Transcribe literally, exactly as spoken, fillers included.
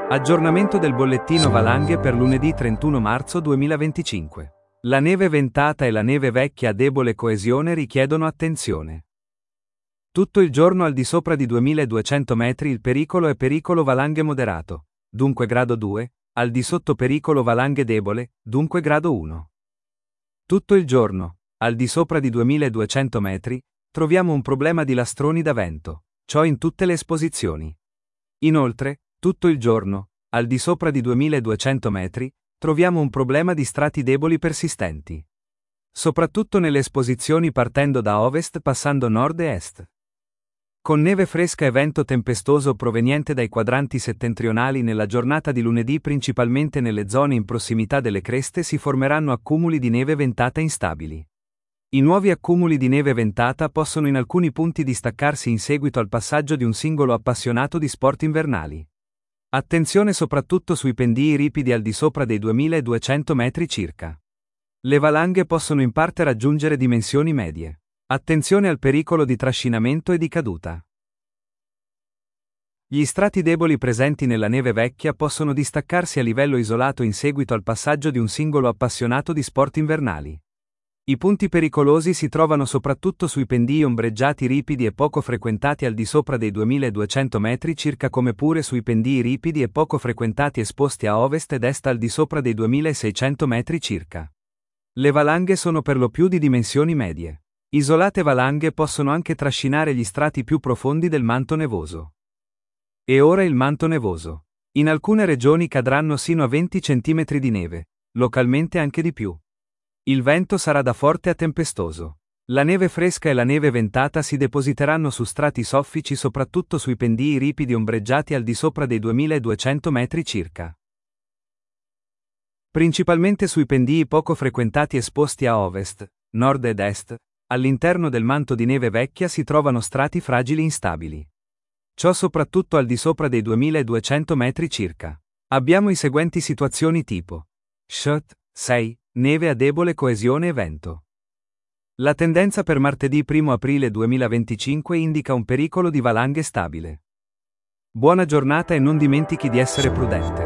Aggiornamento del bollettino valanghe per lunedì trentuno marzo duemilaventicinque. La neve ventata e la neve vecchia a debole coesione richiedono attenzione. Tutto il giorno al di sopra di duemiladuecento metri il pericolo è pericolo valanghe moderato, dunque grado due, al di sotto pericolo valanghe debole, dunque grado uno. Tutto il giorno, al di sopra di duemiladuecento metri, troviamo un problema di lastroni da vento, ciò in tutte le esposizioni. Inoltre, tutto il giorno, al di sopra di duemiladuecento metri, troviamo un problema di strati deboli persistenti. Soprattutto nelle esposizioni partendo da ovest passando nord e est. Con neve fresca e vento tempestoso proveniente dai quadranti settentrionali nella giornata di lunedì principalmente nelle zone in prossimità delle creste si formeranno accumuli di neve ventata instabili. I nuovi accumuli di neve ventata possono in alcuni punti distaccarsi in seguito al passaggio di un singolo appassionato di sport invernali. Attenzione soprattutto sui pendii ripidi al di sopra dei duemiladuecento metri circa. Le valanghe possono in parte raggiungere dimensioni medie. Attenzione al pericolo di trascinamento e di caduta. Gli strati deboli presenti nella neve vecchia possono distaccarsi a livello isolato in seguito al passaggio di un singolo appassionato di sport invernali. I punti pericolosi si trovano soprattutto sui pendii ombreggiati ripidi e poco frequentati al di sopra dei duemiladuecento metri circa come pure sui pendii ripidi e poco frequentati esposti a ovest ed est al di sopra dei duemilaseicento metri circa. Le valanghe sono per lo più di dimensioni medie. Isolate valanghe possono anche trascinare gli strati più profondi del manto nevoso. E ora il manto nevoso. In alcune regioni cadranno sino a venti centimetri di neve, localmente anche di più. Il vento sarà da forte a tempestoso. La neve fresca e la neve ventata si depositeranno su strati soffici soprattutto sui pendii ripidi ombreggiati al di sopra dei duemiladuecento metri circa. Principalmente sui pendii poco frequentati esposti a ovest, nord ed est, all'interno del manto di neve vecchia si trovano strati fragili instabili. Ciò soprattutto al di sopra dei duemiladuecento metri circa. Abbiamo i seguenti situazioni tipo S H T sei, neve a debole coesione e vento. La tendenza per martedì primo aprile duemilaventicinque indica un pericolo di valanghe stabile. Buona giornata e non dimentichi di essere prudente.